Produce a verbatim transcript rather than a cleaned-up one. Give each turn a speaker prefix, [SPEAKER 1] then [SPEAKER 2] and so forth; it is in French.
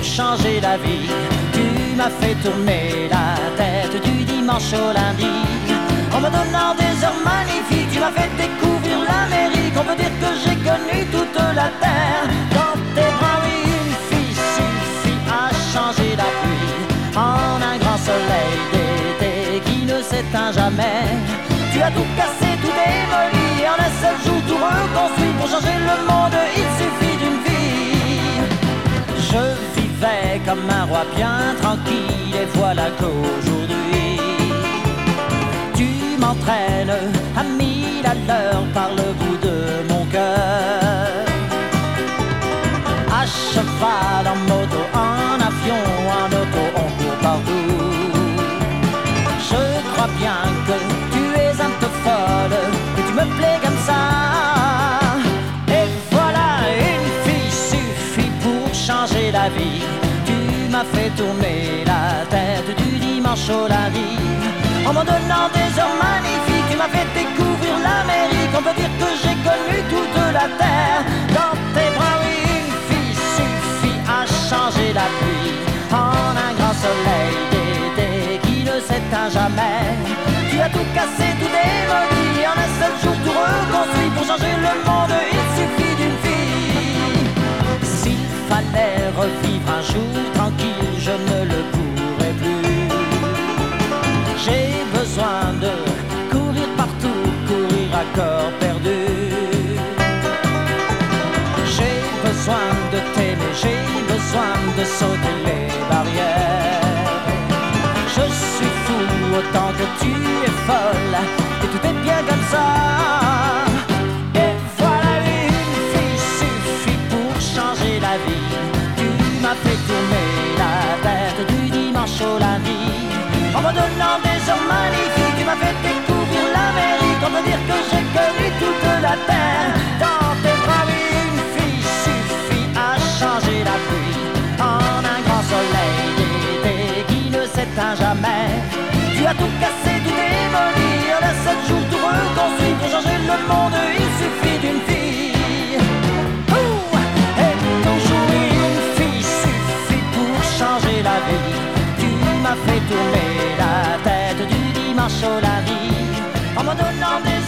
[SPEAKER 1] pour changer la vie. Tu m'as fait tourner la tête du dimanche au lundi. En me donnant des heures magnifiques, tu m'as fait découvrir l'Amérique. On peut dire que j'ai connu toute la terre. Dans tes bras, oui, une fille suffit à changer la pluie en un grand soleil d'été qui ne s'éteint jamais. Tu as tout cassé, tout démoli, et en un seul jour tout reconstruit. Pour changer le monde, il suffit d'une vie. Je vivais comme un roi bien tranquille, et voilà qu'aujourd'hui tu m'entraînes à mille à l'heure par le bout de mon cœur. À cheval, en moto, en avion, en auto, on court partout. Je crois bien que tu es un peu folle, que tu me plais comme ça. Et voilà, une fille suffit pour changer la vie. Tu m'as fait tourner la tête du dimanche au lundi. En me donnant des heures magnifiques, tu m'as fait découvrir l'Amérique. On peut dire que j'ai connu toute la terre. Dans tes bras, oui, une fille suffit à changer la pluie en un grand soleil d'été qui ne s'éteint jamais. Tu as tout cassé, tout démoli, en un seul jour tout reconstruit. Pour changer le monde, il suffit d'une fille. S'il fallait revivre un jour tranquille, je ne le pourrais plus. J'ai besoin de courir partout, courir à corps perdu. J'ai besoin de t'aimer, j'ai besoin de sauter les barrières. Je suis fou autant que tu es folle, et tout est bien comme ça. Et voilà, une fille suffit pour changer la vie. Tu m'as fait tourner la tête du dimanche au lundi. En me donnant des heures magnifiques, tu m'as fait découvrir l'Amérique. On peut dire que j'ai connu toute la terre. Dans tes bras, une fille suffit à changer la pluie en un grand soleil d'été qui ne s'éteint jamais. Tu as tout cassé, tout démoli, en un seul jour tout reconstruit. Pour changer le monde, il suffit d'une fille. Ouh, et toujours une fille suffit pour changer la vie. Tu m'as fait tourner la tête du dimanche au lundi en me donnant des